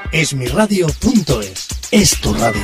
Esmiradio.es es tu radio.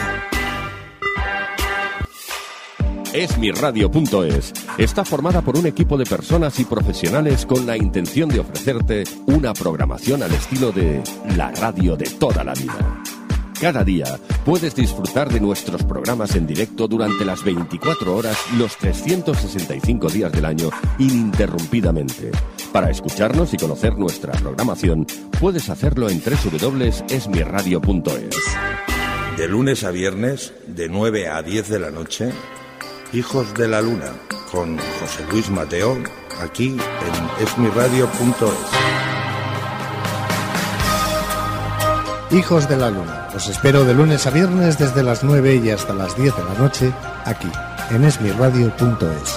Esmiradio.es está formada por un equipo de personas y profesionales con la intención de ofrecerte una programación al estilo de la radio de toda la vida. Cada día puedes disfrutar de nuestros programas en directo durante las 24 horas, los 365 días del año, ininterrumpidamente. Para escucharnos y conocer nuestra programación, puedes hacerlo en www.esmiradio.es. De lunes a viernes, de 9 a 10 de la noche, Hijos de la Luna, con José Luis Mateo, aquí en esmiradio.es. Hijos de la Luna, os espero de lunes a viernes desde las 9 y hasta las 10 de la noche, aquí en esmiradio.es.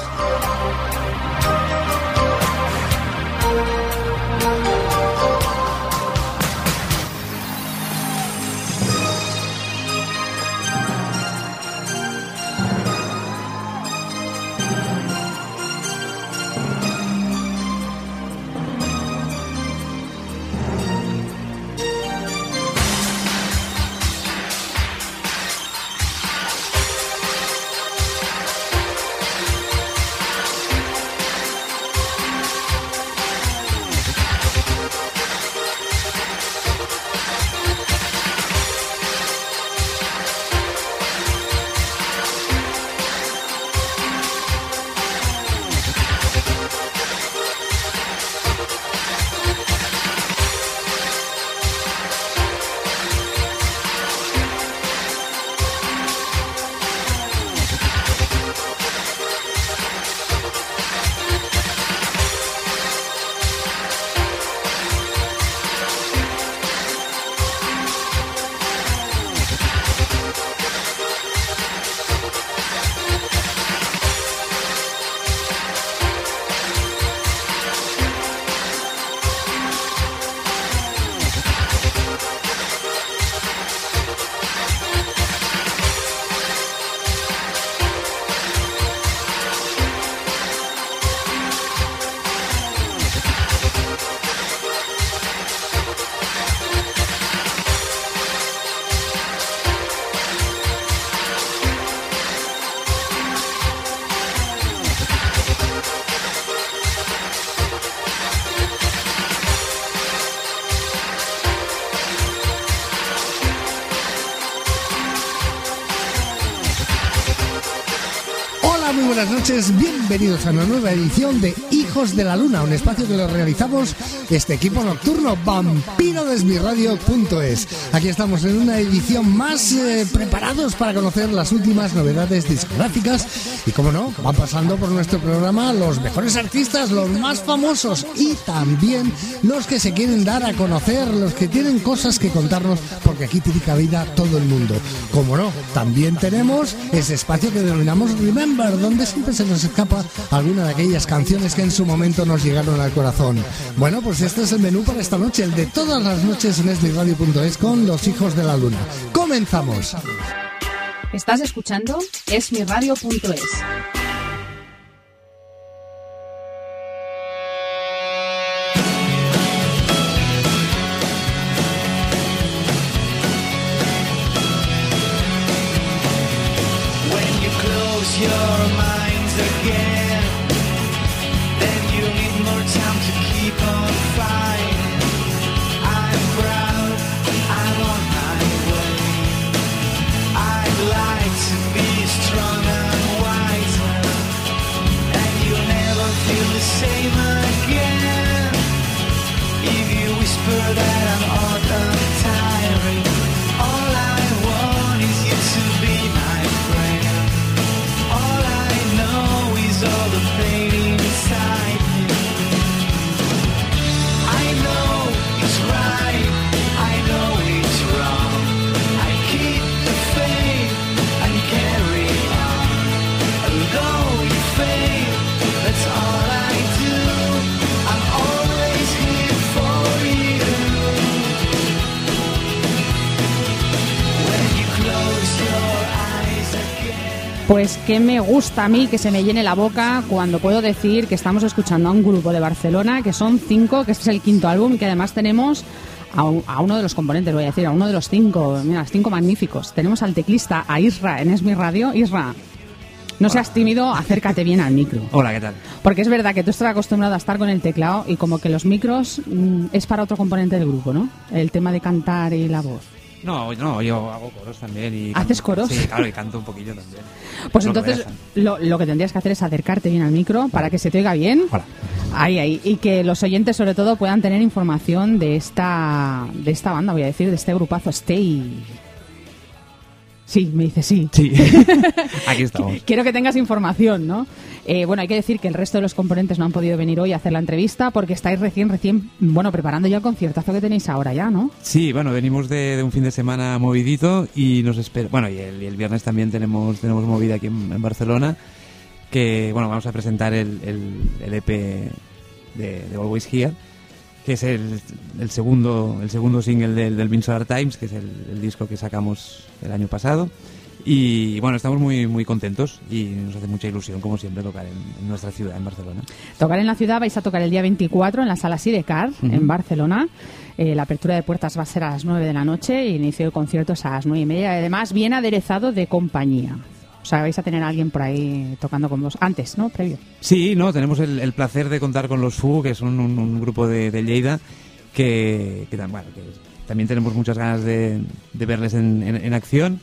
Buenas noches, bienvenidos a una nueva edición de Hijos de la Luna, un espacio que lo realizamos este equipo nocturno Vampiro de Esmiradio.es. Aquí estamos en una edición más preparados para conocer las últimas novedades discográficas y, como no, van pasando por nuestro programa los mejores artistas, los más famosos y también los que se quieren dar a conocer, los que tienen cosas que contarnos, porque aquí tiene cabida todo el mundo. Como no, también tenemos ese espacio que denominamos Remember, donde siempre se nos escapa alguna de aquellas canciones que en su momento nos llegaron al corazón. Bueno, pues este es el menú para esta noche, el de todas las noches en esmiradio.es con los Hijos de la Luna. ¡Comenzamos! ¿Estás escuchando? Esmiradio.es. Pues que me gusta a mí que se me llene la boca cuando puedo decir que estamos escuchando a un grupo de Barcelona, que son 5, que este es el quinto álbum y que además tenemos a uno de los componentes, voy a decir, a uno de los 5, mira, 5 magníficos. Tenemos al teclista, a Isra, en Es Mi Radio. Isra, no seas tímido, acércate bien al micro. Hola, ¿qué tal? Porque es verdad que tú estás acostumbrado a estar con el teclado y como que los micros es para otro componente del grupo, ¿no? El tema de cantar y la voz. No, yo hago coros también. Y ¿Haces coros? Sí, claro, y canto un poquillo también. Pues entonces lo que tendrías que hacer es acercarte bien al micro para que se te oiga bien. Hola. Ahí. Y que los oyentes sobre todo puedan tener información de esta banda, voy a decir, de este grupazo Stay. Sí, me dice sí. Sí, aquí estamos. Quiero que tengas información, ¿no? Bueno, hay que decir que el resto de los componentes no han podido venir hoy a hacer la entrevista porque estáis recién, bueno, preparando ya el conciertazo que tenéis ahora ya, ¿no? Sí, bueno, venimos de un fin de semana movidito y nos espera... Bueno, y el viernes también tenemos movida aquí en Barcelona, que, bueno, vamos a presentar el EP de Always Here, que es el segundo single del Minnesota Times, que es el disco que sacamos el año pasado. Y bueno, estamos muy muy contentos y nos hace mucha ilusión, como siempre, tocar en nuestra ciudad, en Barcelona. Tocar en la ciudad, vais a tocar el día 24 en la Sala Sidecar, en Barcelona. La apertura de puertas va a ser a las 9 de la noche y el inicio del concierto es a las 9:30. Además, bien aderezado de compañía. O sea, vais a tener a alguien por ahí tocando con vos antes, ¿no? Previo. Sí, no, tenemos el placer de contar con los FU, que son un grupo de Lleida, que también tenemos muchas ganas de verles en acción.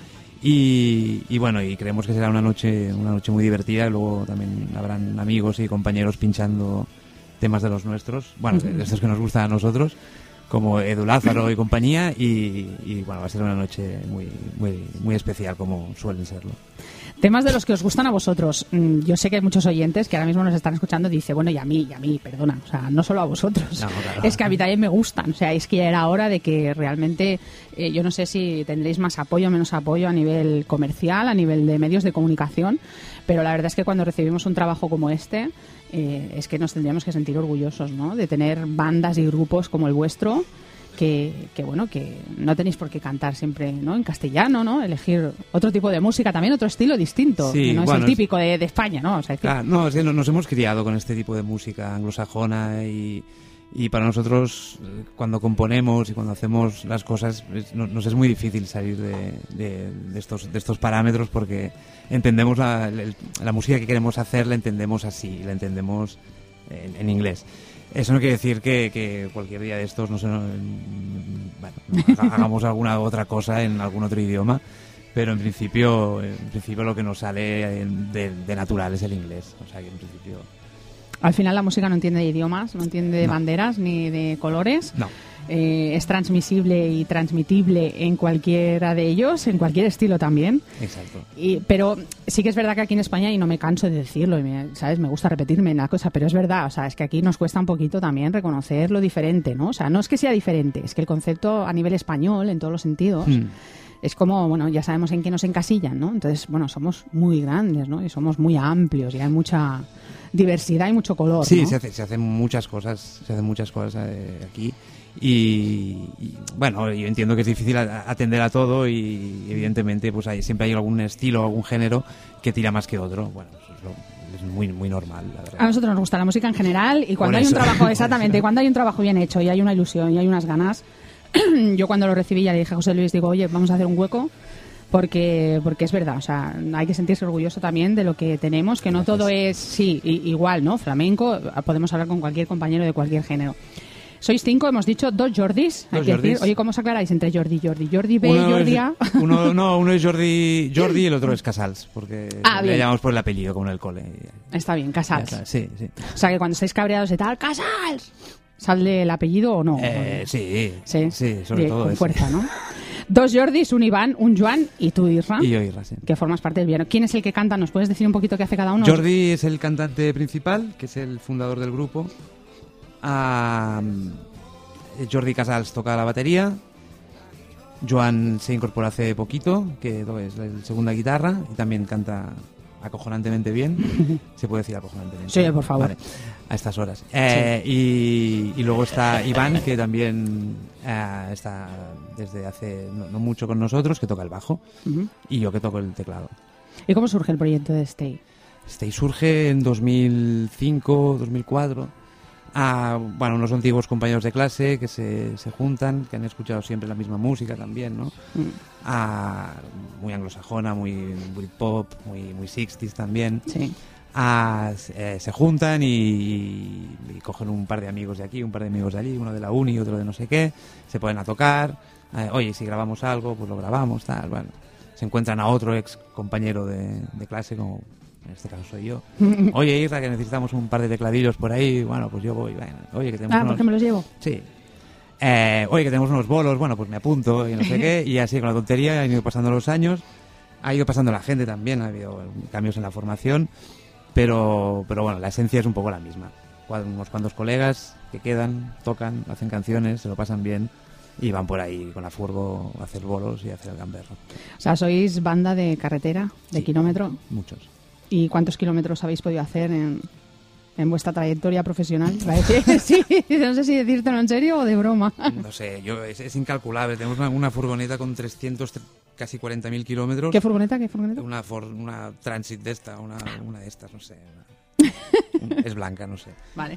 Y bueno, y creemos que será una noche muy divertida. Luego también habrán amigos y compañeros pinchando temas de los nuestros, bueno, de estos que nos gustan a nosotros, como Edu Lázaro y compañía, y bueno, va a ser una noche muy muy muy especial, como suelen serlo. Temas de los que os gustan a vosotros. Yo sé que hay muchos oyentes que ahora mismo nos están escuchando y dicen, bueno, y a mí, perdona, o sea, no solo a vosotros, no, claro. Es que a mí también me gustan, o sea, es que ya era hora de que realmente, yo no sé si tendréis más apoyo o menos apoyo a nivel comercial, a nivel de medios de comunicación, pero la verdad es que cuando recibimos un trabajo como este, es que nos tendríamos que sentir orgullosos, ¿no?, de tener bandas y grupos como el vuestro, que bueno, que no tenéis por qué cantar siempre, ¿no?, en castellano, ¿no?, elegir otro tipo de música, también otro estilo distinto, sí, que no bueno, es el típico de España, ¿no? O sea, claro, no, es que nos hemos criado con este tipo de música anglosajona y para nosotros, cuando componemos y cuando hacemos las cosas, nos es muy difícil salir de estos parámetros, porque entendemos la música que queremos hacer, la entendemos así, la entendemos en inglés. Eso no quiere decir que cualquier día de estos hagamos alguna otra cosa en algún otro idioma, pero en principio lo que nos sale de natural es el inglés. O sea que en principio... Al final la música no entiende de idiomas, no entiende de banderas ni de colores. No. Es transmisible y transmitible en cualquiera de ellos, en cualquier estilo también. Exacto. Pero sí que es verdad que aquí en España, y no me canso de decirlo, ¿sabes? Me gusta repetirme en la cosa, pero es verdad, o sea, es que aquí nos cuesta un poquito también reconocer lo diferente, ¿no? O sea, no es que sea diferente, es que el concepto a nivel español, en todos los sentidos, es como, bueno, ya sabemos en qué nos encasillan, ¿no? Entonces, bueno, somos muy grandes, ¿no? Y somos muy amplios y hay mucha diversidad y mucho color, sí, ¿no? se hacen muchas cosas aquí. Y bueno, yo entiendo que es difícil atender a todo y evidentemente pues siempre hay algún estilo, algún género que tira más que otro. Bueno, eso es muy muy normal, la verdad. A nosotros nos gusta la música en general y cuando hay un trabajo, exactamente, cuando hay un trabajo bien hecho y hay una ilusión y hay unas ganas, yo cuando lo recibí ya le dije a José Luis, digo, oye, vamos a hacer un hueco. Porque es verdad, o sea, hay que sentirse orgulloso también de lo que tenemos, que no todo es, igual, ¿no? Flamenco, podemos hablar con cualquier compañero de cualquier género. Sois 5, hemos dicho 2 Jordis. Hay que decir, oye, ¿cómo os aclaráis entre Jordi y Jordi? ¿Jordi B y Jordi A? Uno es Jordi y el otro es Casals, porque le llamamos por el apellido, como en el cole. Está bien, Casals. Sí. O sea, que cuando estáis cabreados y tal, ¡Casals! ¿Sale el apellido o no? Sí, sobre bien, todo con eso. Fuerza, ¿no? 2 Jordis, un Iván, un Joan y tú, Isra. Y yo, Isra, sí. Que formas parte del piano. ¿Quién es el que canta? ¿Nos puedes decir un poquito qué hace cada uno? Jordi es el cantante principal, que es el fundador del grupo. Jordi Casals toca la batería. Joan se incorporó hace poquito, que es la segunda guitarra, y también canta acojonantemente bien. ¿Se puede decir acojonantemente? Sí, por favor. Vale, a estas horas. Sí. Y luego está Iván, que también está desde hace no mucho con nosotros, que toca el bajo, y yo que toco el teclado. ¿Y cómo surge el proyecto de Stay? Stay surge en 2005, 2004. a unos antiguos compañeros de clase que se juntan, que han escuchado siempre la misma música también, ¿no? Muy anglosajona, muy Britpop, muy 60s también. Sí. Se juntan y cogen un par de amigos de aquí, un par de amigos de allí, uno de la uni, otro de no sé qué, se ponen a tocar, oye, si grabamos algo, pues lo grabamos, tal, bueno. Se encuentran a otro ex compañero de clase, como en este caso soy yo. Oye, Isra, que necesitamos un par de tecladillos por ahí, bueno, pues yo voy. Bueno, oye, que tenemos ¿por qué me los llevo? Sí. Oye, que tenemos unos bolos, bueno, pues me apunto y no sé qué, y así con la tontería han ido pasando los años, ha ido pasando la gente también, ha habido cambios en la formación, pero bueno, la esencia es un poco la misma. Unos cuantos colegas que quedan, tocan, hacen canciones, se lo pasan bien y van por ahí con la furgo a hacer bolos y a hacer el gamberro. O sea, ¿sois banda de carretera, de kilómetro? Muchos. ¿Y cuántos kilómetros habéis podido hacer en vuestra trayectoria profesional? Sí, no sé si decírtelo en serio o de broma. No sé, es incalculable. Tenemos una furgoneta con 300, casi 40.000 kilómetros. ¿Qué furgoneta? Una Transit de esta, una de estas, no sé. Es blanca, no sé. Vale.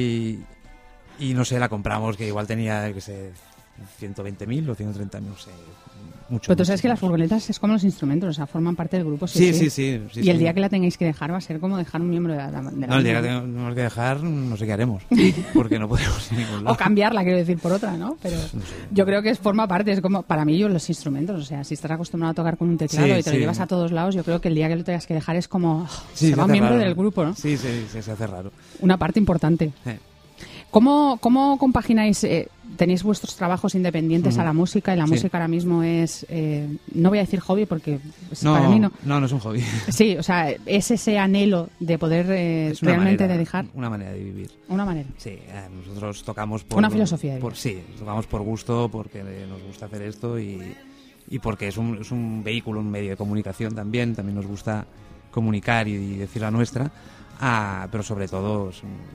Y no sé, la compramos, que igual tenía, que sé, 120.000 o 130.000, no sé. Mucho. Pero tú sabes que las furgonetas es como los instrumentos, o sea, forman parte del grupo. Sí. Y el día que la tengáis que dejar va a ser como dejar un miembro de la No, el día que tenemos que dejar, no sé qué haremos. Porque no podemos ir a ningún lado. O cambiarla, quiero decir, por otra, ¿no? Pero no sé. Yo creo que forma parte, es como, para mí, los instrumentos. O sea, si estás acostumbrado a tocar con un teclado y te lo llevas a todos lados, yo creo que el día que lo tengas que dejar es como, se va un miembro del grupo, ¿no? Sí, se hace raro. Una parte importante. ¿Cómo compagináis? Tenéis vuestros trabajos independientes a la música y la música ahora mismo es, no voy a decir hobby porque para mí no. No es un hobby. Sí, o sea, es ese anhelo de poder realmente dedicar. Una manera de vivir. Una manera. Sí, nosotros tocamos por... Una filosofía. Sí, tocamos por gusto, porque nos gusta hacer esto y porque es un vehículo, un medio de comunicación también nos gusta comunicar y decir la nuestra, pero sobre todo...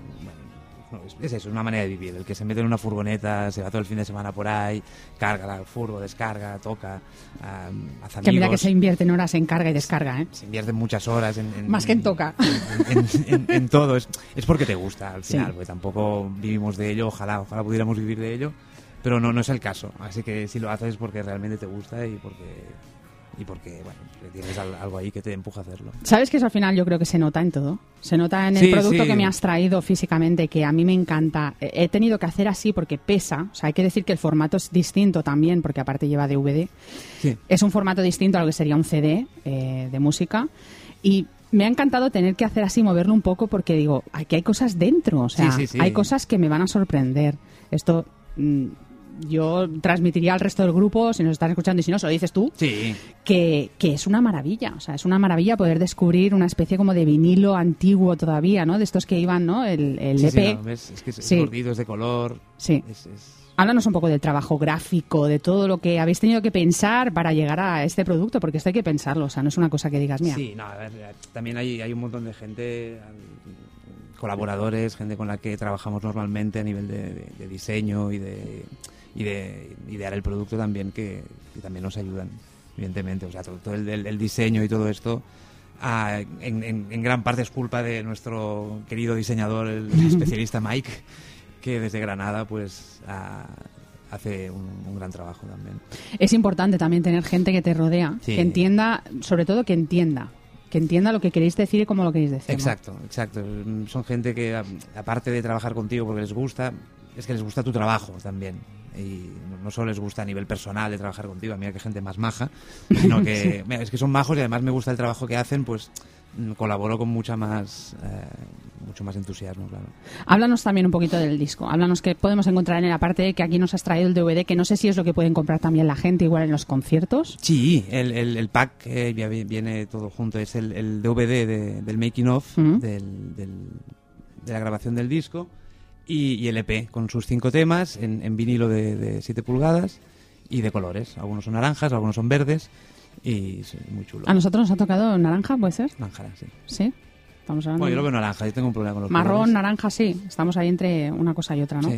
Es eso, es una manera de vivir. El que se mete en una furgoneta, se va todo el fin de semana por ahí, carga la furgo, descarga, toca, hace amigos. Que mira que se invierte en horas en carga y descarga, ¿eh? Se invierte muchas horas en más que en toca. En todo. Es porque te gusta al final, porque tampoco vivimos de ello, ojalá pudiéramos vivir de ello, pero no es el caso. Así que si lo haces es porque realmente te gusta y porque bueno, tienes algo ahí que te empuja a hacerlo. ¿Sabes que eso al final yo creo que se nota en todo? Se nota en el producto que me has traído físicamente, que a mí me encanta. He tenido que hacer así porque pesa. O sea, hay que decir que el formato es distinto también, porque aparte lleva DVD. Sí. Es un formato distinto a lo que sería un CD de música. Y me ha encantado tener que hacer así, moverlo un poco, porque digo, aquí hay cosas dentro. O sea, hay cosas que me van a sorprender. Esto... yo transmitiría al resto del grupo, si nos están escuchando y si no, se lo dices tú, que es una maravilla. O sea, es una maravilla poder descubrir una especie como de vinilo antiguo todavía, ¿no? De estos que iban, ¿no? El EP. Sí, no, es que es gordito, es de color. Sí. Háblanos un poco del trabajo gráfico, de todo lo que habéis tenido que pensar para llegar a este producto, porque esto hay que pensarlo, o sea, no es una cosa que digas, mira. Sí, no, a ver, también hay un montón de gente, colaboradores, gente con la que trabajamos normalmente a nivel de diseño y de idear el producto también, que también nos ayudan, evidentemente. O sea, todo el diseño y todo esto en gran parte es culpa de nuestro querido diseñador, el especialista Mike, que desde Granada pues hace un gran trabajo también. Es importante también tener gente que te rodea, que entienda, sobre todo que entienda lo que queréis decir y cómo lo queréis decir. Exacto. Son gente que, aparte de trabajar contigo porque les gusta, es que les gusta tu trabajo también. Y no solo les gusta a nivel personal de trabajar contigo, mira que gente más maja, sino que es que son majos y además me gusta el trabajo que hacen, pues colaboro con mucho más entusiasmo, claro. Háblanos también un poquito del disco, háblanos qué podemos encontrar en la parte que aquí nos has traído el DVD, que no sé si es lo que pueden comprar también la gente igual en los conciertos. Sí, el pack viene todo junto, es el DVD del making of de la grabación del disco. Y el EP con sus 5 temas en vinilo de 7 pulgadas y de colores. Algunos son naranjas, algunos son verdes y es muy chulo. ¿A nosotros nos ha tocado naranja, puede ser? Naranja, sí. ¿Sí? Estamos hablando yo lo veo naranja, yo tengo un problema con los marrón, colores. Naranja, sí. Estamos ahí entre una cosa y otra, ¿no? Sí.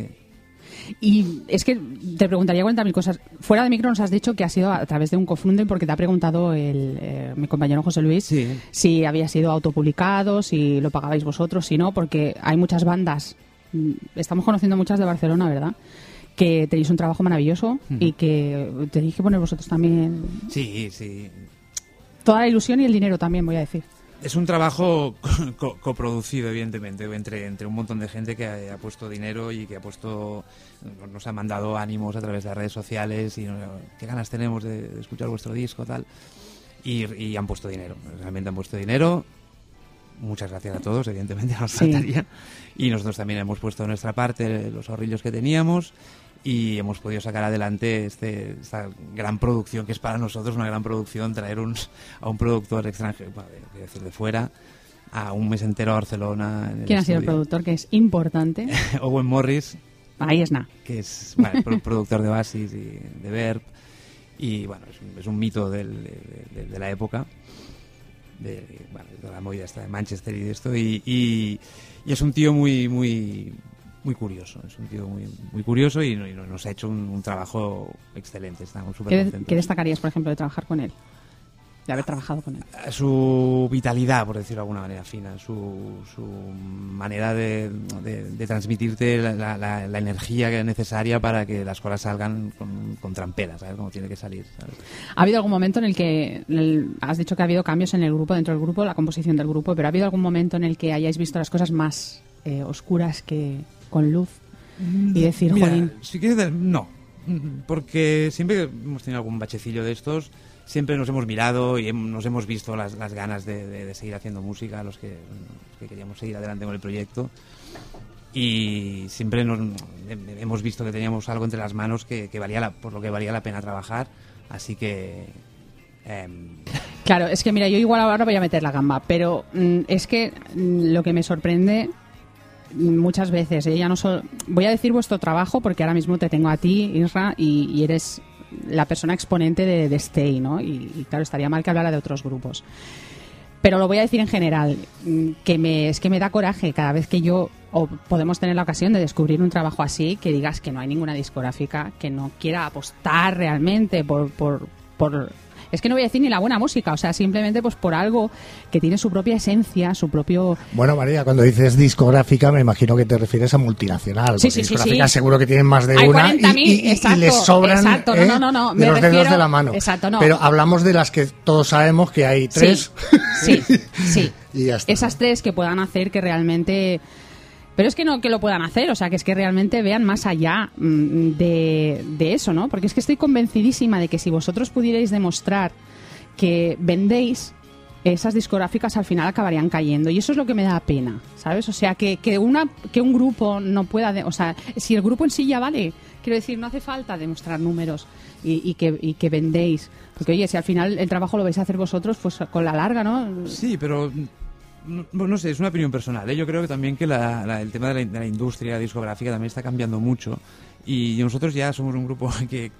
Y es que te preguntaría 40.000 cosas. Fuera de micro nos has dicho que ha sido a través de un crowdfunding, porque te ha preguntado mi compañero José Luis si había sido autopublicado, si lo pagabais vosotros, si no, porque hay muchas bandas estamos conociendo muchas de Barcelona, ¿verdad? Que tenéis un trabajo maravilloso y que tenéis que poner vosotros también... Sí, sí. Toda la ilusión y el dinero también, voy a decir. Es un trabajo coproducido, evidentemente, entre un montón de gente que ha puesto dinero y que nos ha mandado ánimos a través de las redes sociales y qué ganas tenemos de escuchar vuestro disco, tal. Y han puesto dinero, realmente han puesto dinero. Muchas gracias a todos, evidentemente, nos faltaría. Y nosotros también hemos puesto de nuestra parte los ahorrillos que teníamos y hemos podido sacar adelante esta gran producción, que es para nosotros una gran producción, traer a un productor extranjero, quiero decir, de fuera, a un mes entero a Barcelona. ¿Quién ha sido el productor? Que es importante. Owen Morris. Ahí es nada. Que es productor de Oasis y de Verb. Y bueno, es un mito de la época. De la movida esta de Manchester y de esto. Y es un tío muy curioso, es un tío muy curioso y nos ha hecho un trabajo excelente. Estamos súper contentos. ¿Qué destacarías, por ejemplo, de trabajar con él? De haber trabajado con él. Su vitalidad, por decirlo de alguna manera fina, su manera de transmitirte la energía que es necesaria para que las cosas salgan con tramperas, ¿sabes? Como tiene que salir, ¿sabes? ¿Ha habido algún momento en el que has dicho que ha habido cambios en el grupo, dentro del grupo, la composición del grupo, pero ha habido algún momento en el que hayáis visto las cosas más oscuras que con luz y decir, mira, jolín? Si quieres, no, porque siempre que hemos tenido algún bachecillo de estos, siempre nos hemos mirado y nos hemos visto las ganas de seguir haciendo música, los que queríamos seguir adelante con el proyecto, y siempre hemos visto que teníamos algo entre las manos por lo que valía la pena trabajar, así que... Claro, es que mira, yo igual ahora voy a meter la gamba, pero es que lo que me sorprende muchas veces, ya no solo... Voy a decir vuestro trabajo porque ahora mismo te tengo a ti, Isra, y eres la persona exponente de Stay, ¿no? Y claro, estaría mal que hablara de otros grupos. Pero lo voy a decir en general, es que me da coraje cada vez que podemos tener la ocasión de descubrir un trabajo así, que digas que no hay ninguna discográfica que no quiera apostar realmente por es que no voy a decir ni la buena música, o sea, simplemente pues por algo que tiene su propia esencia, su propio... Bueno, María, cuando dices discográfica me imagino que te refieres a multinacional. Sí, discográfica seguro que tienen más de hay una 40.000, y les sobran no, de los dedos de la mano. Exacto, no. Pero hablamos de las que todos sabemos que hay 3. Sí. Y ya está. Esas 3 que puedan hacer que realmente... Pero es que no que lo puedan hacer, o sea, que es que realmente vean más allá de eso, ¿no? Porque es que estoy convencidísima de que si vosotros pudierais demostrar que vendéis, esas discográficas al final acabarían cayendo. Y eso es lo que me da pena, ¿sabes? O sea, que un grupo no pueda... o sea, si el grupo en sí ya vale, quiero decir, no hace falta demostrar números y que vendéis. Porque, oye, si al final el trabajo lo vais a hacer vosotros, pues con la larga, ¿no? Sí, pero... No sé, es una opinión personal, ¿eh? Yo creo que también que el tema de la industria discográfica también está cambiando mucho y nosotros ya somos un grupo que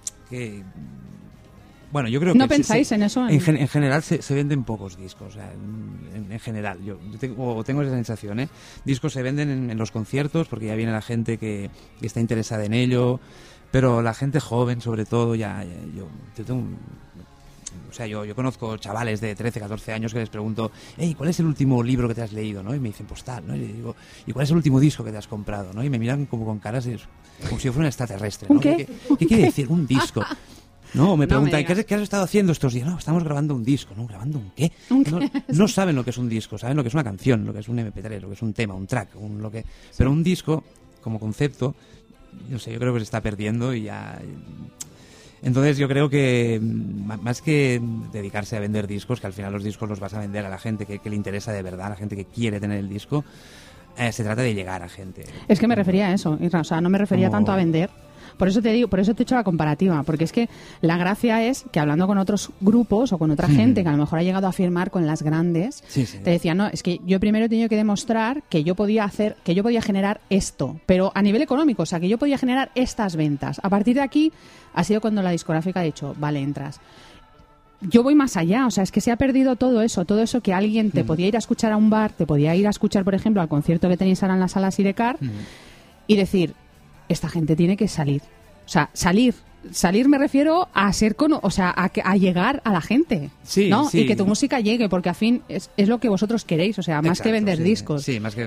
bueno, yo creo que... ¿No pensáis en eso? En general se venden pocos discos, o sea, en general. Yo tengo esa sensación, ¿eh? Discos se venden en los conciertos porque ya viene la gente que está interesada en ello, pero la gente joven, sobre todo, yo tengo o sea, yo conozco chavales de 13, 14 años que les pregunto, hey, ¿cuál es el último libro que te has leído? ¿No? Y me dicen, pues tal, ¿no? Y le digo, ¿y cuál es el último disco que te has comprado? ¿No? Y me miran como con caras como si yo fuera un extraterrestre, ¿no? ¿Un qué? ¿Qué quiere decir un disco? No, me preguntan, ¿qué has estado haciendo estos días? No, estamos grabando un disco. ¿No? ¿Grabando un qué? No saben lo que es un disco, saben lo que es una canción, lo que es un MP3, lo que es un tema, un track, pero un disco, como concepto, no sé, yo creo que se está perdiendo y ya... Entonces yo creo que más que dedicarse a vender discos, que al final los discos los vas a vender a la gente que le interesa de verdad, a la gente que quiere tener el disco, se trata de llegar a gente. Es que me refería a eso, o sea, no me refería tanto a vender. Por eso te digo, por eso te he hecho la comparativa, porque es que la gracia es que hablando con otros grupos o con otra gente que a lo mejor ha llegado a firmar con las grandes, te decían, no, es que yo primero he tenido que demostrar que yo podía generar esto, pero a nivel económico, o sea, que yo podía generar estas ventas. A partir de aquí ha sido cuando la discográfica ha dicho, vale, entras. Yo voy más allá, o sea, es que se ha perdido todo eso que alguien te podía ir a escuchar a un bar, te podía ir a escuchar, por ejemplo, al concierto que tenéis ahora en la sala Sidecar y decir, esta gente tiene que salir. O sea, salir me refiero a ser a llegar a la gente, ¿no? Sí. Y que tu música llegue, porque al fin es lo que vosotros queréis, o sea, más que vender discos. Sí, más que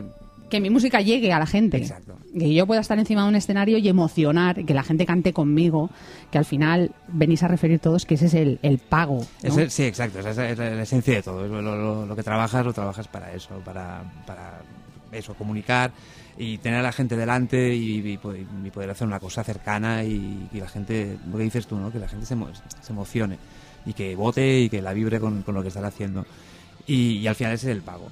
que mi música llegue a la gente. Exacto. Que yo pueda estar encima de un escenario y emocionar, que la gente cante conmigo, que al final venís a referir todos que ese es el pago, ¿no? Sí, exacto, esa es la esencia de todo. Lo que trabajas, lo trabajas para eso, para eso, comunicar y tener a la gente delante y poder hacer una cosa cercana y la gente, lo que dices tú, ¿no? Que la gente se emocione y que vote y que la vibre con lo que estás haciendo. Y al final ese es el pago.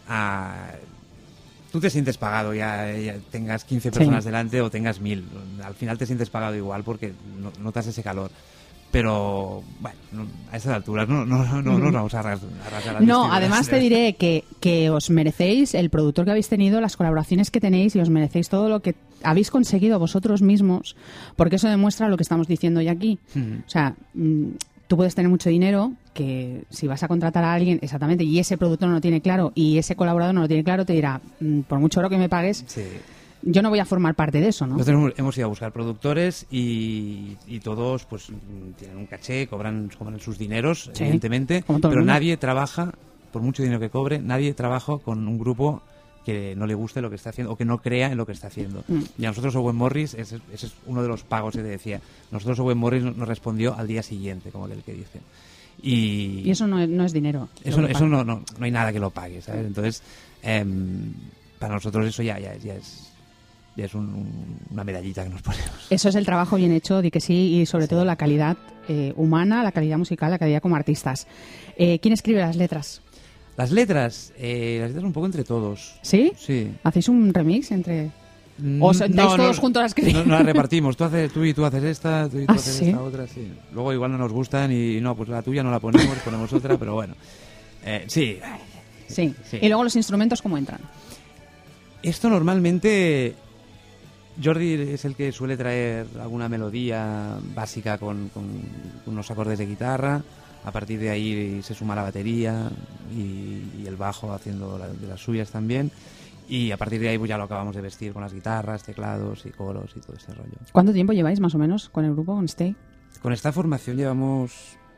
Tú te sientes pagado, ya tengas 15 personas delante o tengas 1000. Al final te sientes pagado igual porque notas ese calor. Pero, bueno, a estas alturas no vamos a arrasar las No, además te diré que os merecéis el productor que habéis tenido, las colaboraciones que tenéis, y os merecéis todo lo que habéis conseguido vosotros mismos, porque eso demuestra lo que estamos diciendo hoy aquí. O sea, tú puedes tener mucho dinero, que si vas a contratar a alguien, exactamente, y ese productor no lo tiene claro y ese colaborador no lo tiene claro, te dirá, por mucho oro que me pagues, yo no voy a formar parte de eso, ¿no? Nosotros hemos ido a buscar productores y todos pues tienen un caché, cobran sus dineros, evidentemente, pero nadie trabaja, por mucho dinero que cobre, nadie trabaja con un grupo que no le guste lo que está haciendo o que no crea en lo que está haciendo. Y a nosotros Owen Morris, ese es uno de los pagos que te decía. Nosotros Owen Morris nos respondió al día siguiente, como aquel que dice. Y eso no es dinero. Eso no hay nada que lo pague, ¿sabes? Entonces, para nosotros eso ya es una medallita que nos ponemos. Eso es el trabajo bien hecho, di que sí, y sobre todo la calidad humana, la calidad musical, la calidad como artistas. ¿Quién escribe las letras? Las letras un poco entre todos. ¿Sí? Sí. ¿Hacéis un remix entre...? ¿O sentáis todos juntos a escribir? No las repartimos. Tú y tú haces esta, tú haces esta otra, sí. Luego igual no nos gustan y no, pues la tuya no la ponemos otra, pero bueno. Sí. Y luego los instrumentos, ¿cómo entran? Esto normalmente... Jordi es el que suele traer alguna melodía básica con unos acordes de guitarra. A partir de ahí se suma la batería y el bajo haciendo de las suyas también. Y a partir de ahí pues ya lo acabamos de vestir con las guitarras, teclados y coros y todo ese rollo. ¿Cuánto tiempo lleváis más o menos con el grupo, con Stay? Con esta formación llevamos...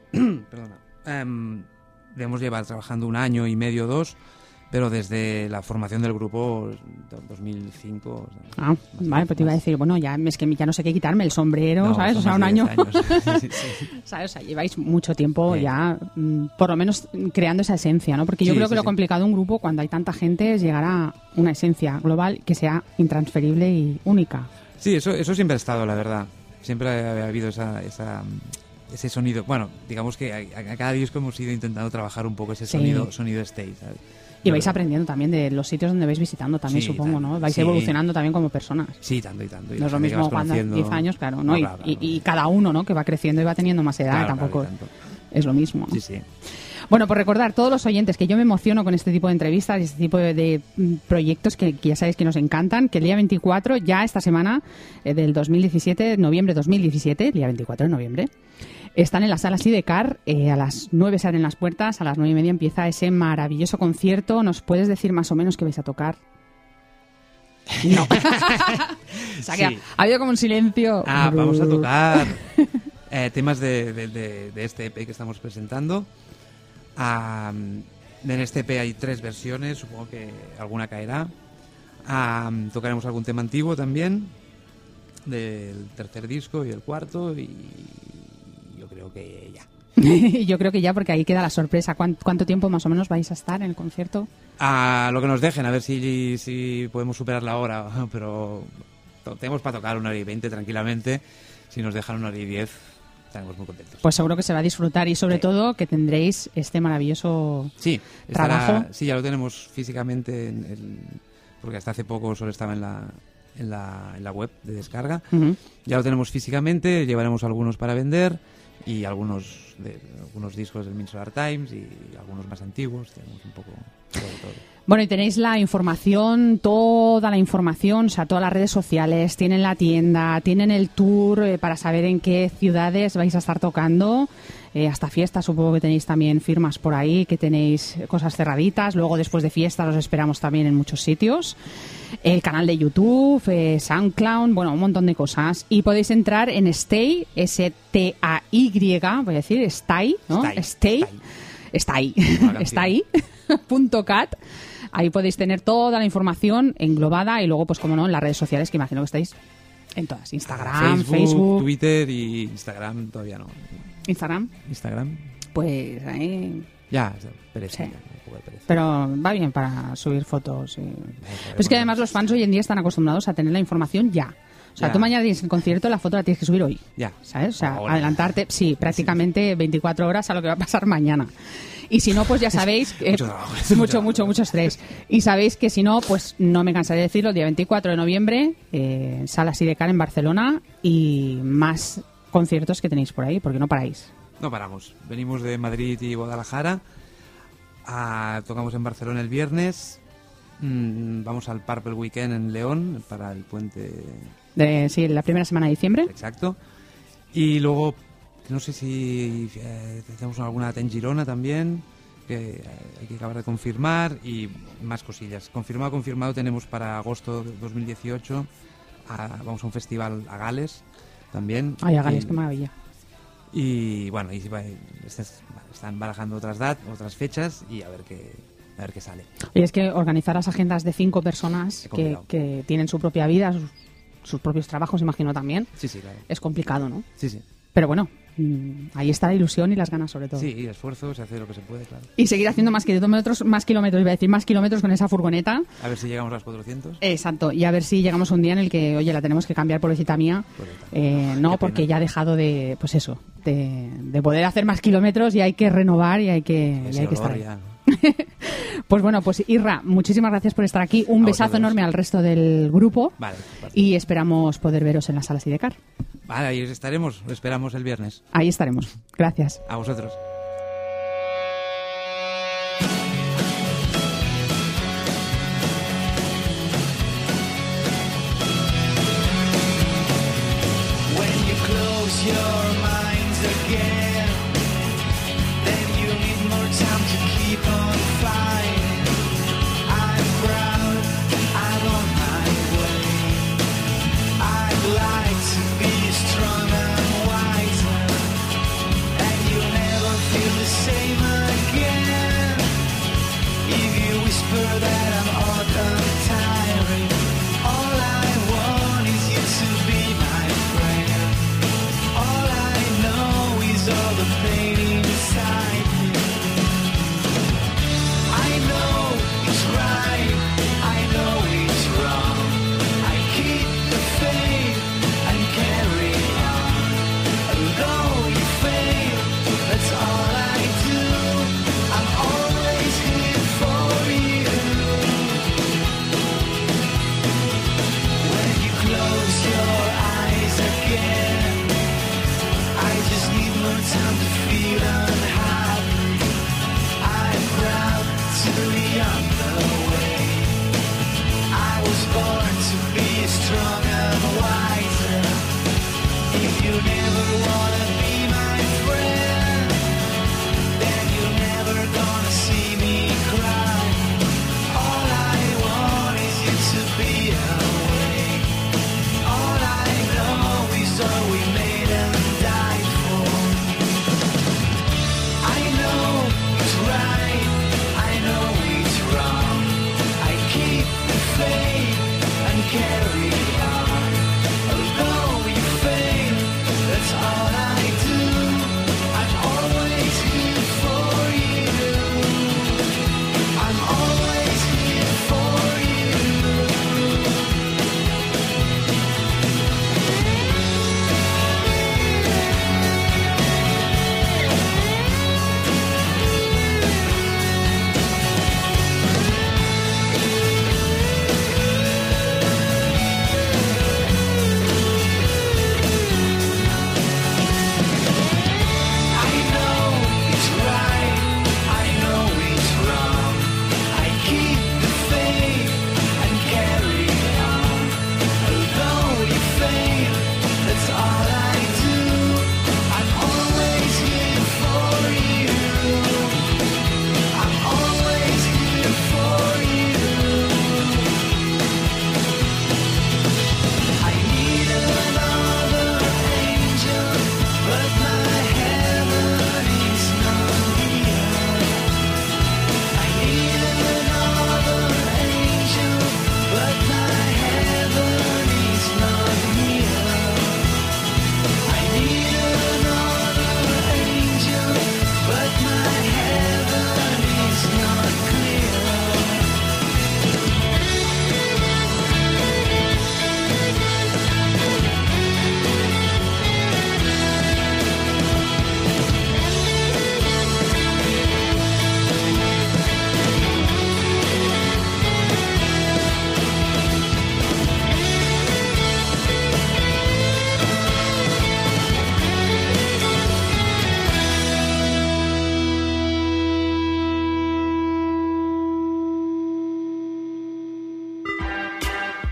debemos llevar trabajando 1 año y medio, 2... pero desde la formación del grupo 2005. Vale, pues te iba a decir, bueno, es que ya no sé qué quitarme el sombrero, ¿sabes? O sea, 1 año. Sí. ¿Sabes? O sea, lleváis mucho tiempo ya, por lo menos creando esa esencia, ¿no? Porque yo creo que lo complicado de un grupo cuando hay tanta gente es llegar a una esencia global que sea intransferible y única. Sí, eso siempre ha estado, la verdad. Siempre ha habido ese sonido. Bueno, digamos que a cada disco hemos ido intentando trabajar un poco ese sonido Stay, ¿sabes? Y vais aprendiendo también de los sitios donde vais visitando también, supongo, ¿no? Vais evolucionando también como personas. Sí, tanto. Y no es lo mismo cuando 10 años, claro, ¿no? Claro. Y cada uno, ¿no? Que va creciendo y va teniendo más edad, tampoco es lo mismo, ¿no? Sí. Bueno, por recordar, todos los oyentes, que yo me emociono con este tipo de entrevistas y este tipo de proyectos que ya sabéis que nos encantan, que el día 24, ya esta semana del 2017, noviembre 2017, el día 24 de noviembre, están en la sala Sidecar, a las 9 se abren las puertas, a las 9:30 empieza ese maravilloso concierto. ¿Nos puedes decir más o menos qué vais a tocar? No. O sea, que ha habido como un silencio. Vamos a tocar temas de este EP que estamos presentando. En este EP hay 3 versiones, supongo que alguna caerá. Tocaremos algún tema antiguo también, del 3er disco y el 4, y yo creo que ya. Yo creo que ya, porque ahí queda la sorpresa. ¿Cuánto tiempo más o menos vais a estar en el concierto? A lo que nos dejen, a ver si podemos superar la hora, pero tenemos para tocar 1:20 tranquilamente. Si nos dejan 1:10, estaremos muy contentos. Pues seguro que se va a disfrutar y sobre todo que tendréis este maravilloso trabajo. Sí, ya lo tenemos físicamente, porque hasta hace poco solo estaba en la web de descarga. Ya lo tenemos físicamente, llevaremos algunos para vender y algunos discos del Minsolar Times y algunos más antiguos. Tenemos un poco todo. Bueno, y tenéis la información, toda la información, o sea, todas las redes sociales, tienen la tienda, tienen el tour para saber en qué ciudades vais a estar tocando, hasta fiestas, supongo que tenéis también firmas por ahí, que tenéis cosas cerraditas, luego después de fiestas los esperamos también en muchos sitios, el canal de YouTube, SoundCloud, bueno, un montón de cosas, y podéis entrar en Stay, STAY, voy a decir, Stay, ¿no? Stay. Está ahí, .cat, Ahí podéis tener toda la información englobada y luego, pues como no, en las redes sociales, que imagino que estáis en todas. Instagram, Facebook, Twitter y Instagram todavía no. Instagram. Pues ahí... Ya, pereza. Sí. Pero va bien para subir fotos. Pero es que además los fans hoy en día están acostumbrados a tener la información ya. O sea, tú mañana tienes el concierto, la foto la tienes que subir hoy. Ya. ¿Sabes? O sea, adelantarte, sí, prácticamente 24 horas a lo que va a pasar mañana. Y si no, pues ya sabéis... mucho estrés. Y sabéis que si no, pues no me cansaré de decirlo, el día 24 de noviembre, Sala Sidecar en Barcelona y más conciertos que tenéis por ahí, porque no paráis. No paramos. Venimos de Madrid y Guadalajara. Tocamos en Barcelona el viernes. Vamos al Purple Weekend en León para el puente... sí, la primera semana de diciembre. Exacto. Y luego, no sé si tenemos alguna data en Girona también, que hay que acabar de confirmar, y más cosillas. Confirmado tenemos para agosto de 2018. Vamos a un festival a Gales también. Ay, a Gales, qué maravilla. Y bueno, están barajando otras fechas y a ver qué sale. Y es que organizar las agendas de 5 personas que tienen su propia vida, sus propios trabajos, imagino también, sí, claro. Es complicado, ¿no? Sí. Pero bueno, ahí está la ilusión y las ganas, sobre todo. Sí, y el esfuerzo, se hace lo que se puede, claro. Y seguir haciendo más kilómetros, iba a decir más kilómetros con esa furgoneta. A ver si llegamos a los 400. Exacto, y a ver si llegamos un día en el que, oye, la tenemos que cambiar, pobrecita mía. No, porque ya ha dejado de, pues eso, de poder hacer más kilómetros y hay que renovar y hay que estar ahí. Pues bueno, pues Irra, muchísimas gracias por estar aquí. Un besazo enorme al resto del grupo. Vale. Y esperamos poder veros en la Sala Sidecar. Vale, ahí estaremos. Lo esperamos el viernes. Ahí estaremos. Gracias. A vosotros.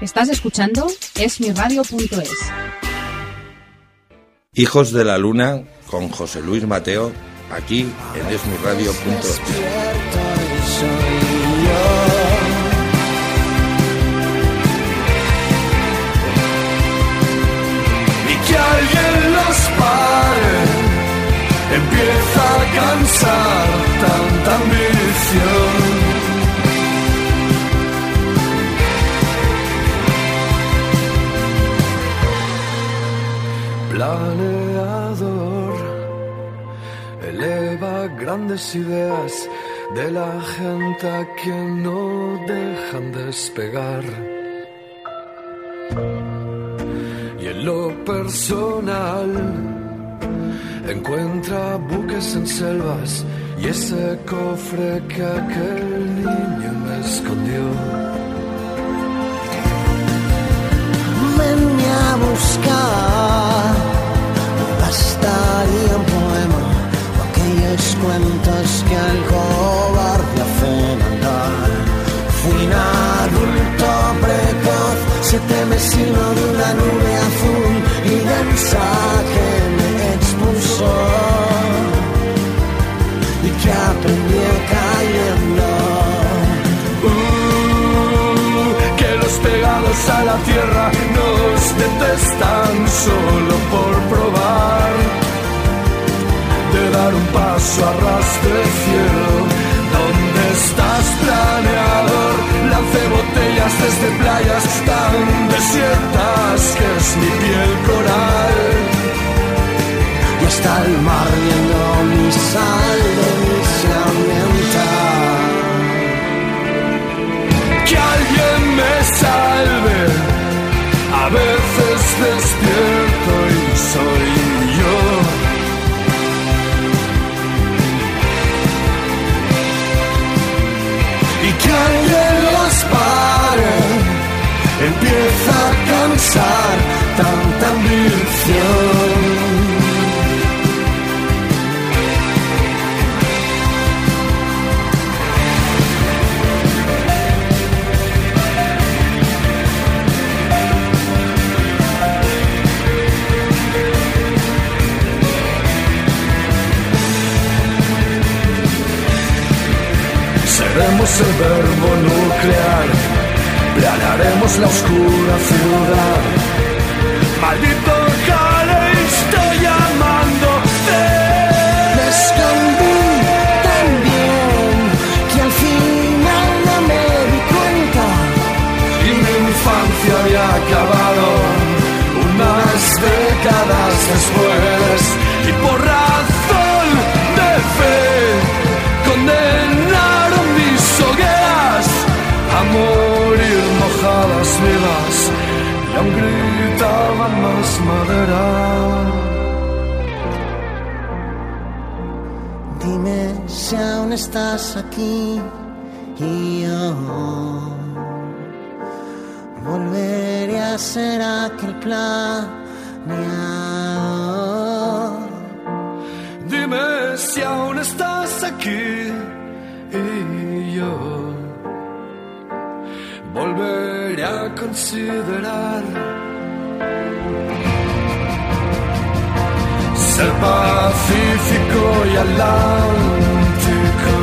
Estás escuchando esmiradio.es. Hijos de la Luna con José Luis Mateo, aquí en esmiradio.es. Que alguien los pare, empieza a cansar tanta ambición. Planeador, eleva grandes ideas de la gente a quien no dejan despegar. Y en lo personal encuentra buques en selvas y ese cofre que aquel niño me escondió. Venme a buscar, bastaría un poema o aquellos cuentos que al cobarde hacen andar. Fui un adulto precoz, 7 meses de una nube azul y densa que me expulsó y que aprendí cayendo. Que los pegados a la tierra nos detestan solo por probar de dar un paso a ras del cielo. ¿Dónde estás, planeador? Lancé botellas desde playas tan desiertas que es mi piel coral. Y está el mar viendo mi sal de ambiental. Que alguien me salve, a veces despierto y soy yo. Y que alguien los pare, empieza a cansar tanta ambición. Seremos el verbo nuclear, planearemos la oscura ciudad. Maldito Halley, estoy llamándote. Me escondí tan bien que al final no me di cuenta. Y mi infancia había acabado unas décadas después. Y por razón de fe condenaron mis hogueras a morir mojadas vivas y aún gritaban más madera. Dime si aún estás aquí y yo volveré a ser aquel planeador. Dime si aún estás aquí y yo volveré a considerar ser pacífico y atlántico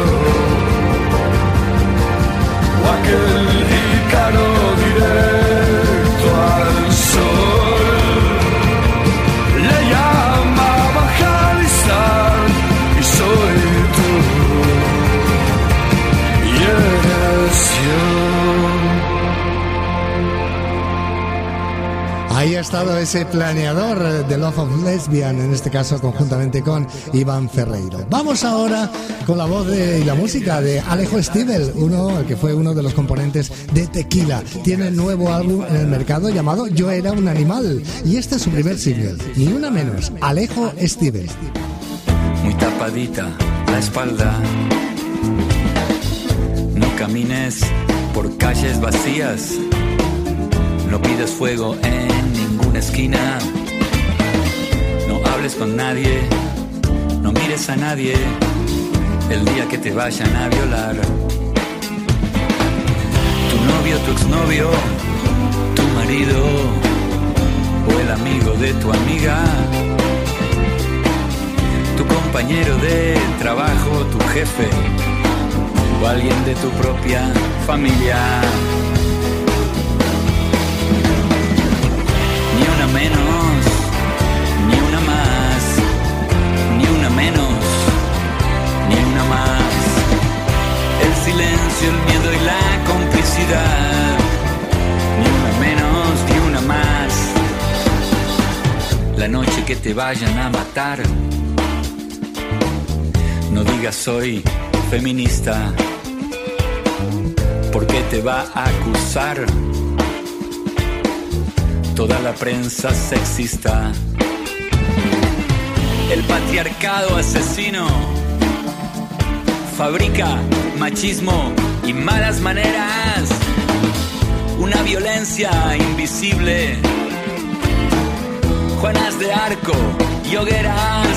o aquel Ícaro directo al sol. Le llamaban Jalisar y soy tú y eres yo. Ahí ha estado ese planeador de Love of Lesbian, en este caso conjuntamente con Iván Ferreiro. Vamos ahora con la voz y la música de Alejo Stivel, que fue uno de los componentes de Tequila. Tiene nuevo álbum en el mercado llamado Yo era un animal y este es su primer single, ni una menos, Alejo Stivel. Muy tapadita la espalda, no camines por calles vacías, no pidas fuego en ninguna esquina, no hables con nadie, no mires a nadie el día que te vayan a violar. Tu novio, tu exnovio, marido o el amigo de tu amiga, tu compañero de trabajo, tu jefe o alguien de tu propia familia. Ni una menos, ni una más, ni una menos, ni una más. El silencio, el miedo y la complicidad. Ni una menos, ni una más. La noche que te vayan a matar, no digas soy feminista, porque te va a acusar toda la prensa sexista. El patriarcado asesino fabrica machismo y malas maneras, una violencia invisible, Juanas de Arco y hogueras.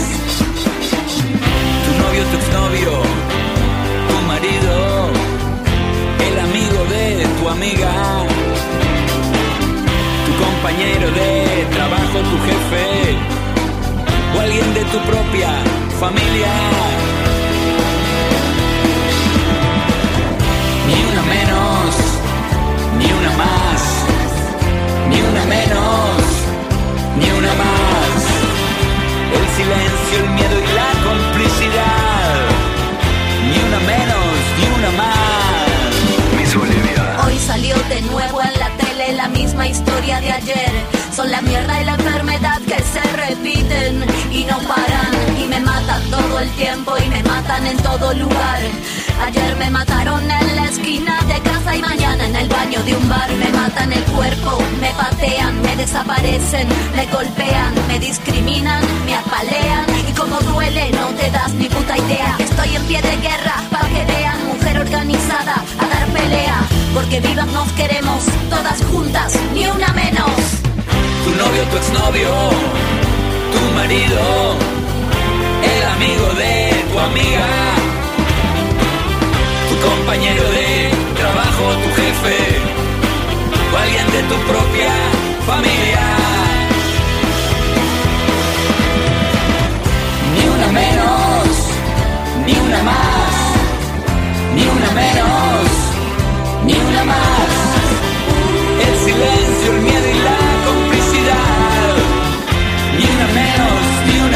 Tu novio, tu exnovio, tu marido, el amigo de tu amiga, tu compañero de trabajo, tu jefe o alguien de tu propia familia. Ni una menos, ni una más, ni una menos, ni una más. El silencio, el miedo y la complicidad. Ni una menos, ni una más. Miss Bolivia. Hoy salió de nuevo en la tele la misma historia de ayer. Son la mierda y la enfermedad que se repiten y no paran. Y me matan todo el tiempo y me matan en todo lugar. Ayer me mataron en la esquina de casa y mañana en el baño de un bar. Me matan el cuerpo, me patean, me desaparecen, me golpean, me discriminan, me apalean. Y como duele no te das ni puta idea. Estoy en pie de guerra pa' que vean, mujer organizada a dar pelea. Porque vivas nos queremos, todas juntas, ni una menos. Tu novio, tu exnovio, tu marido, el amigo de tu amiga, tu compañero de trabajo, tu jefe o alguien de tu propia familia. Ni una menos, ni una más, ni una menos, ni una más. El silencio, el miedo y la complicidad. Ni una menos, ni una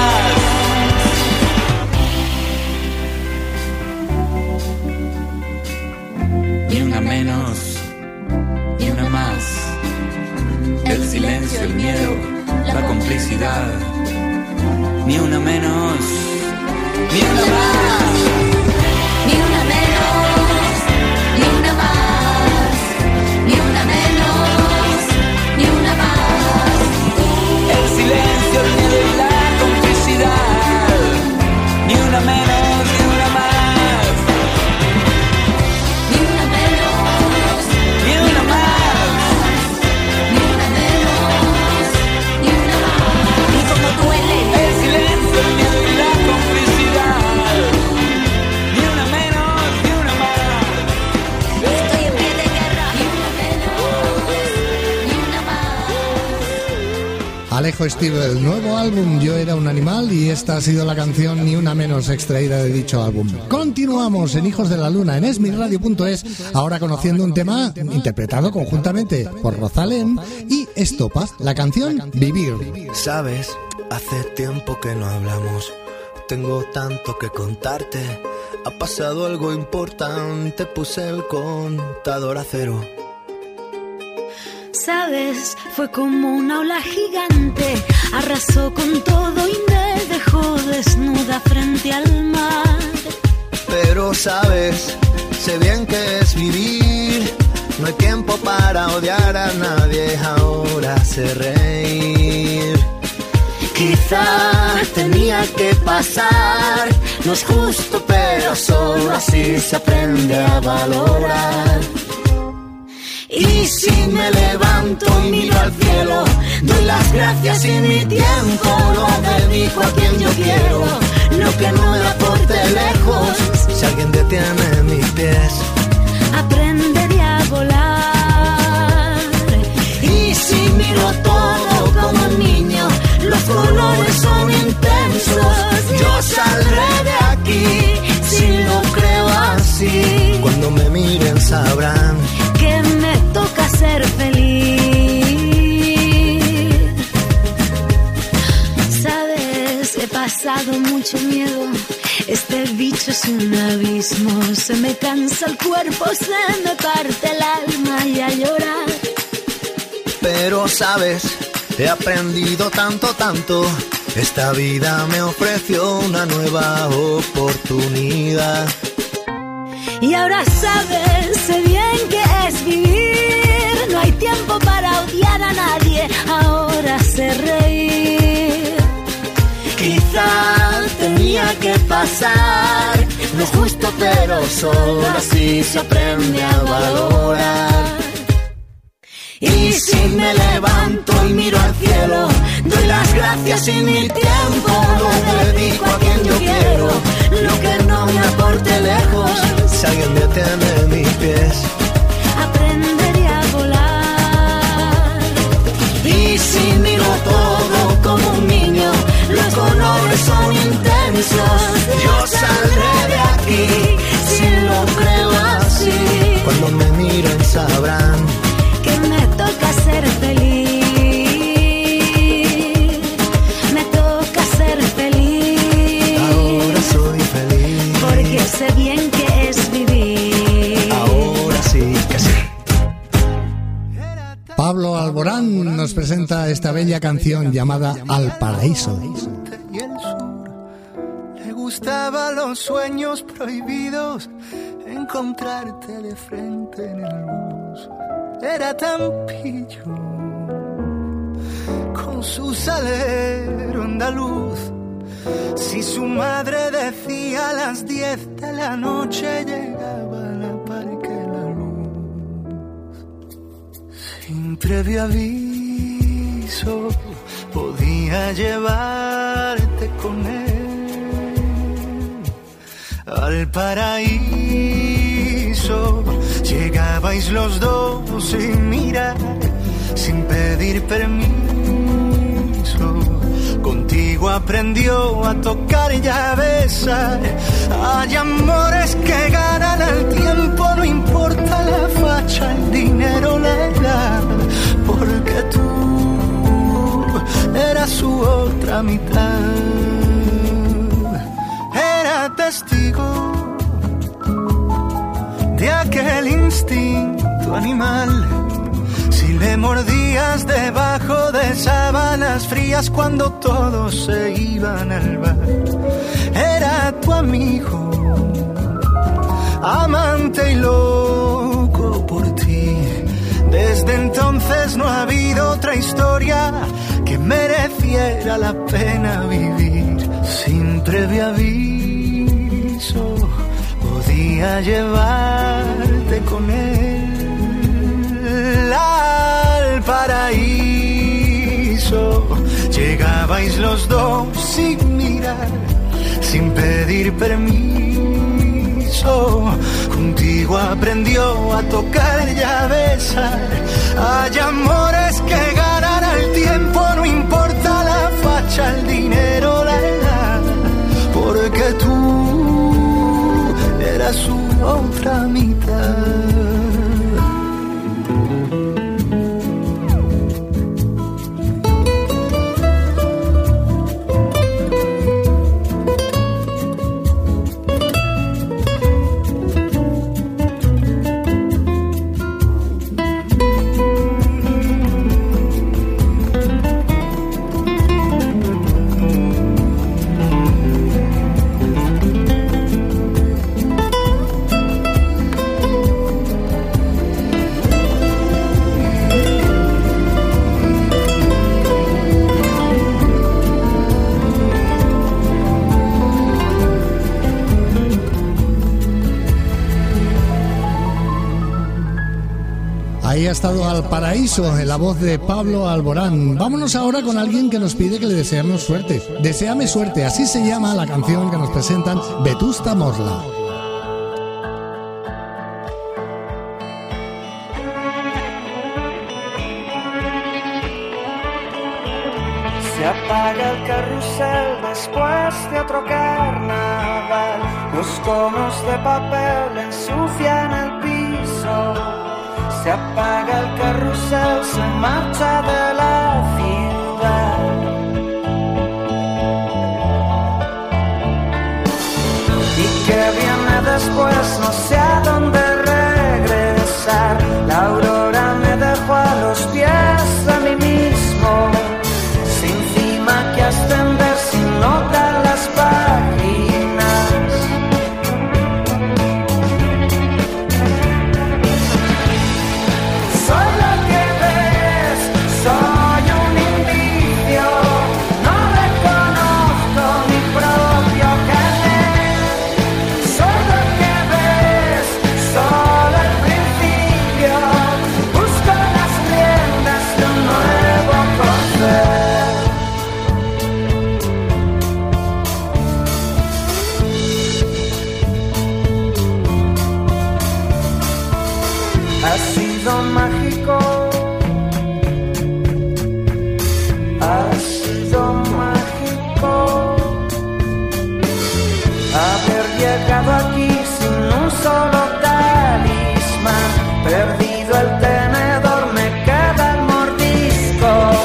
más. Ni una menos, ni una más. El silencio, el miedo, la complicidad. Ni una menos, ni una más. Ni una menos, ni una más. Ni una menos, ni una más. El silencio, el miedo y la complicidad. Ni una menos, ni una más. Ni una menos, Ni una más. ni una menos, ni una más. Y como duele. El silencio, el miedo y la complicidad. Ni una menos, ni una más. Estoy en pie de guerra. Ni una menos, ni una más. Alejo Stivel, el nuevo álbum Yo era un animal, y esta ha sido la canción Ni una menos extraída de dicho álbum. Continuamos en Hijos de la Luna en esmirradio.es, ahora conociendo un tema interpretado conjuntamente por Rosalén y Estopa, la canción Vivir. Sabes, hace tiempo que no hablamos. Tengo tanto que contarte. Ha pasado algo importante. Puse el contador a cero. Sabes, fue como una ola gigante. Arrasó con todo y me dejó desnuda frente al mar. Pero sabes, sé bien que es vivir. No hay tiempo para odiar a nadie. Ahora sé reír. Quizá tenía que pasar. No es justo, pero solo así se aprende a valorar. Y si me levanto y miro al cielo, doy las gracias y mi tiempo lo dedico a quien yo quiero. Lo que no me aporte lejos, si alguien detiene mis pies, aprenderé a volar. y sabrán que me toca ser feliz. Sabes, he pasado mucho miedo. Este bicho es un abismo. Se me cansa el cuerpo, se me parte el alma y a llorar. Pero sabes, he aprendido tanto. Esta vida me ofreció una nueva oportunidad. Y ahora sabes, sé bien que es vivir. No hay tiempo para odiar a nadie, ahora sé reír. Quizá tenía que pasar, no es justo pero solo así se aprende a valorar. Y si me levanto y miro al cielo, doy las gracias y mi tiempo lo dedico a quien yo quiero. Lo que no me aporte lejos, si alguien detiene mis pies, aprenderé a volar. Y si miro todo como un niño, los colores son intensos. Yo saldré de aquí, si lo creo así. Cuando me miren sabrán que me toca ser feliz. Me toca ser feliz. Ahora soy feliz, porque sé bien que es vivir. Ahora sí que sí. Pablo Alborán nos presenta esta bella canción llamada Al Paraíso. Y el sur le gustaban los sueños prohibidos, encontrarte de frente en el bus. Era tan pillo con su salero andaluz. Si su madre decía a las 10 de la noche, llegaba a la parque la luz. Sin previo aviso podía llevarte con él al paraíso. Llegabais los dos sin mirar, sin pedir permiso. Contigo aprendió a tocar y a besar. Hay amores que ganan al tiempo, no importa la facha, el dinero, la edad, porque tú eras su otra mitad. Era testigo de aquel instinto animal. Si le mordías debajo de sábanas frías cuando todos se iban al bar. Era tu amigo, amante y loco por ti. Desde entonces no ha habido otra historia que mereciera la pena vivir. Sin previo aviso podía llevarte con él al paraíso. Llegabais los dos sin mirar, sin pedir permiso. Contigo aprendió a tocar y a besar. Hay amores que ganan al tiempo, no importa la facha, el dinero, la edad, porque tú eras su otra mitad. Ahí ha estado Al Paraíso, en la voz de Pablo Alborán. Vámonos ahora con alguien que nos pide que le deseemos suerte. Deséame suerte, así se llama la canción que nos presentan Vetusta Morla. Se apaga el carrusel después de otro carnaval. Los conos de papel ensucian el piso. se apaga el carrusel, se marcha de la ciudad. Y que viene después, no sé a dónde regresar. La aurora me dejó a los pies de mí mismo, sin cima que ascender, sin notar las páginas. Soy lo que ves, soy un indicio, no reconozco mi propio carnet. Soy lo que ves, solo el principio, busco las riendas de un nuevo corcel. Ha sido mágico, ha sido mágico haber llegado aquí sin un solo talismán. Perdido el tenedor, me queda el mordisco.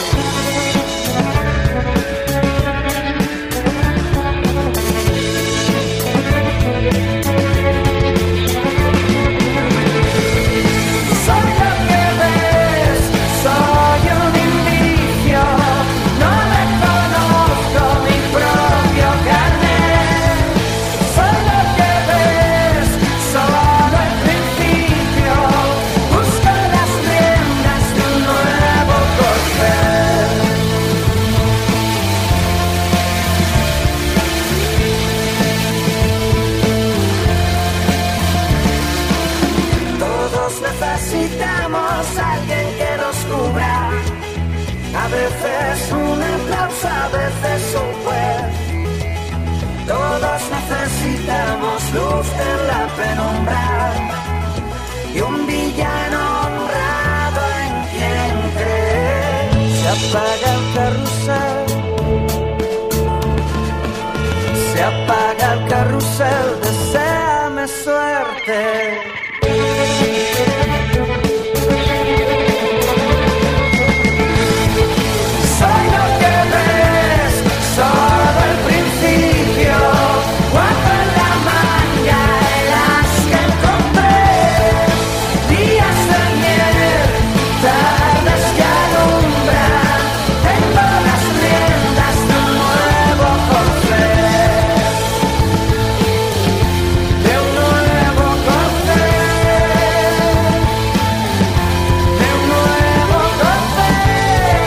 Soy lo que ves, soy un indicio, no reconozco mi propio carnet. Soy lo que ves, solo el principio, busco las riendas de un nuevo corcel. Todos necesitamos a alguien que nos cubra, a veces un aplauso, a veces un juez. Todos necesitamos luz en la penumbra y un villano honrado en quien cree. Se apaga el carrusel, se apaga el carrusel, deséame suerte. Soy lo que ves, solo el principio, guardo en la manga las que encontré. Días de miel, tardes que alumbran, tengo las riendas de un nuevo corcel. De un nuevo corcel, de un nuevo corcel,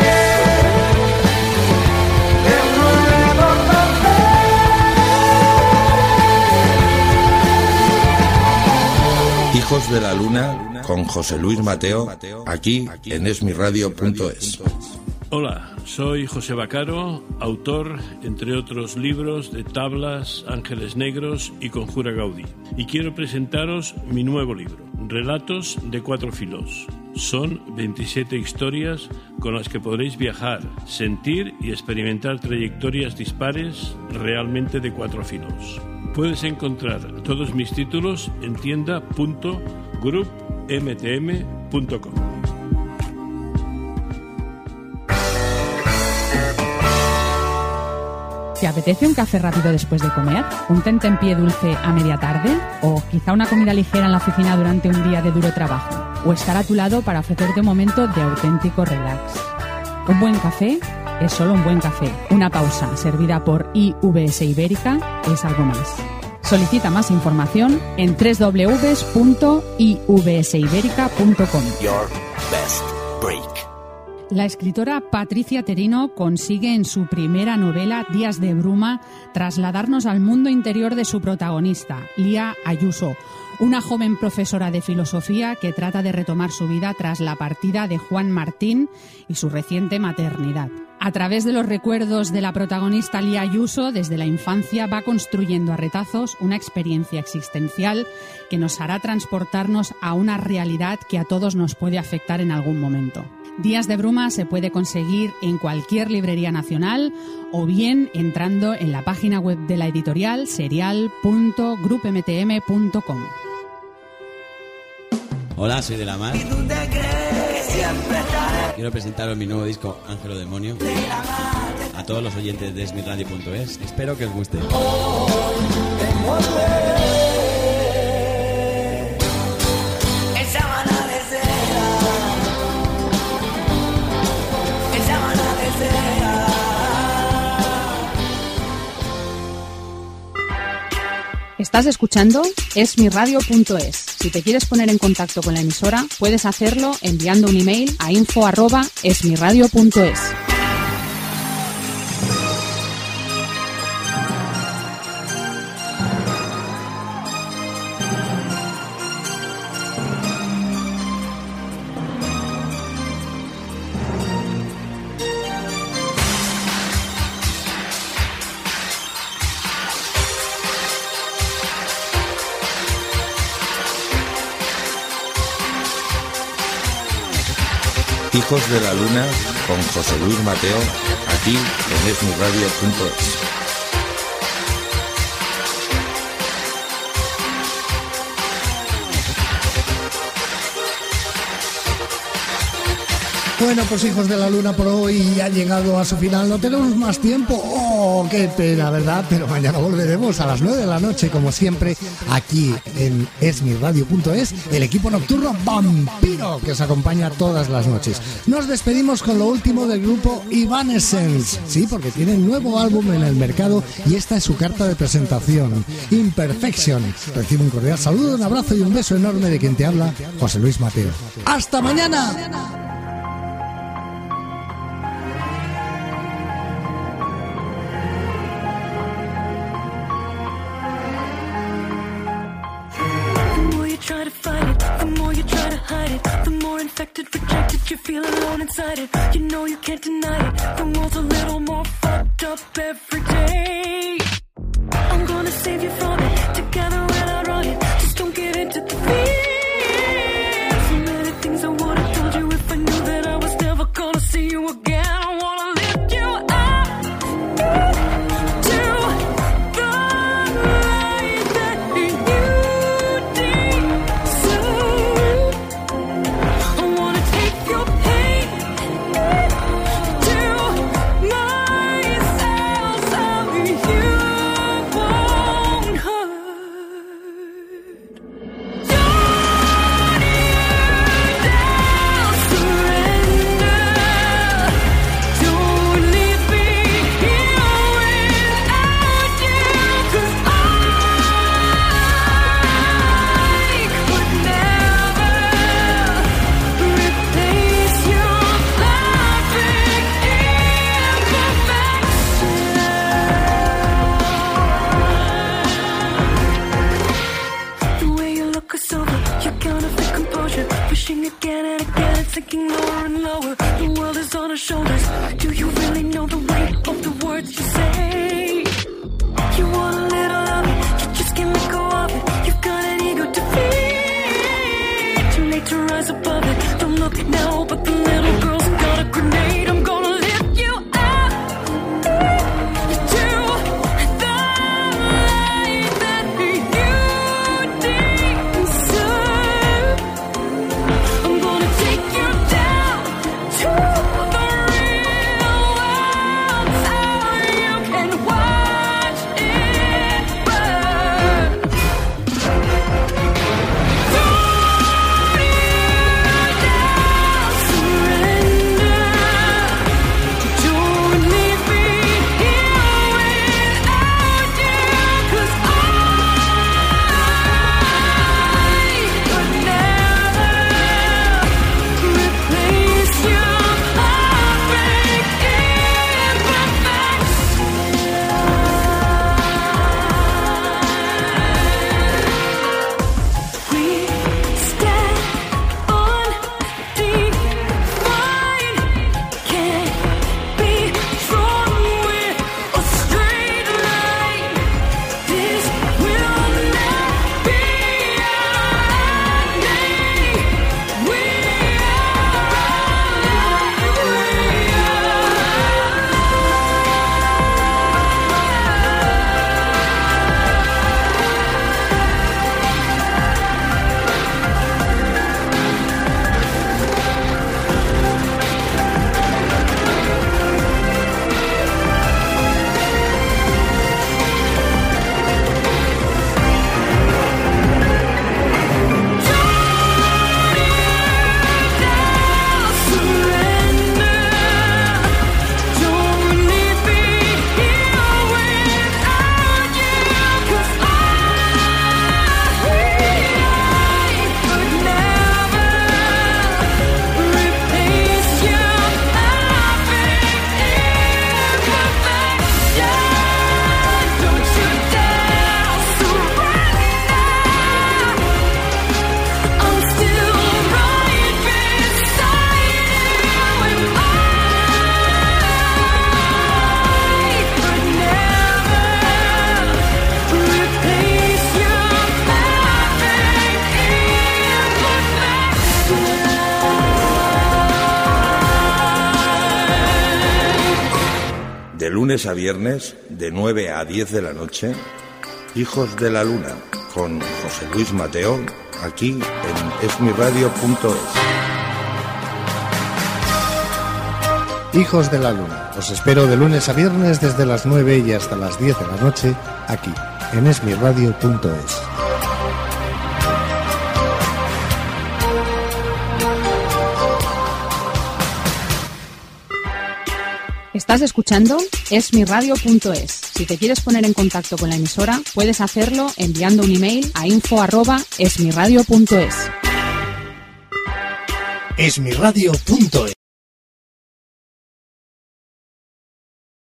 de un nuevo corcel. Hijos de la Luna con José Luis Mateo, aquí en esmiradio.es. Hola, soy José Bacaro, autor, entre otros libros, de Tablas, Ángeles Negros y Conjura Gaudí. Y quiero presentaros mi nuevo libro, Relatos de Cuatro Filos. Son 27 historias con las que podréis viajar, sentir y experimentar trayectorias dispares realmente de cuatro filos. Puedes encontrar todos mis títulos en tienda.grupmtm.com. ¿Te apetece un café rápido después de comer? ¿Un tentempié dulce a media tarde? ¿O quizá una comida ligera en la oficina durante un día de duro trabajo? ¿O estar a tu lado para ofrecerte un momento de auténtico relax? Un buen café es solo un buen café. Una pausa servida por IVS Ibérica es algo más. Solicita más información en www.ivsiberica.com. Your best break. La escritora Patricia Terino consigue en su primera novela, Días de Bruma, trasladarnos al mundo interior de su protagonista, Lía Ayuso, una joven profesora de filosofía que trata de retomar su vida tras la partida de Juan Martín y su reciente maternidad. A través de los recuerdos de la protagonista Lía Ayuso, desde la infancia va construyendo a retazos una experiencia existencial que nos hará transportarnos a una realidad que a todos nos puede afectar en algún momento. Días de Bruma se puede conseguir en cualquier librería nacional o bien entrando en la página web de la editorial serial.grupmtm.com. Hola, soy De La Mar. Quiero presentaros mi nuevo disco Ángel o Demonio a todos los oyentes de esmirradio.es. Espero que os guste. Estás escuchando esmirradio.es. Si te quieres poner en contacto con la emisora, puedes hacerlo enviando un email a info@esmirradio.es. Hijos de la Luna con José Luis Mateo, aquí en esmirradio.es. Bueno, pues Hijos de la Luna por hoy ha llegado a su final. No tenemos más tiempo. ¡Oh, qué pena, verdad! Pero mañana volveremos a las 9 de la noche, como siempre, aquí en esmirradio.es, el equipo nocturno Vampiro, que os acompaña todas las noches. Nos despedimos con lo último del grupo Evanescence. Sí, porque tienen nuevo álbum en el mercado y esta es su carta de presentación, Imperfection. Recibe un cordial saludo, un abrazo y un beso enorme de quien te habla, José Luis Mateo. ¡Hasta mañana! Try to fight it, the more you try to hide it, the more infected, rejected, you feel alone inside it. You know you can't deny it, the world's a little more fucked up every day. I'm gonna save you from it, together when I run it, just don't get into the fear. So many things I would've told you if I knew that I was never gonna see you again. I wanna lift you up to the light that you sinking lower and lower. The world is on our shoulders. Do you really know the weight of the words you say? You want a little of it, you just can't let go of it. You've got an ego to feed. Too late to rise above it. Don't look now, but the little girl's got a grenade. I'm gonna lift you up to the light that you deserve. I'm gonna take you down to the real lunes a viernes, de 9 a 10 de la noche, Hijos de la Luna, con José Luis Mateo, aquí en esmiradio.es. Hijos de la Luna. Os espero de lunes a viernes desde las 9 y hasta las 10 de la noche, aquí en esmiradio.es. Estás escuchando esmiradio.es. Si te quieres poner en contacto con la emisora, puedes hacerlo enviando un email a info@esmiradio.es. esmiradio.es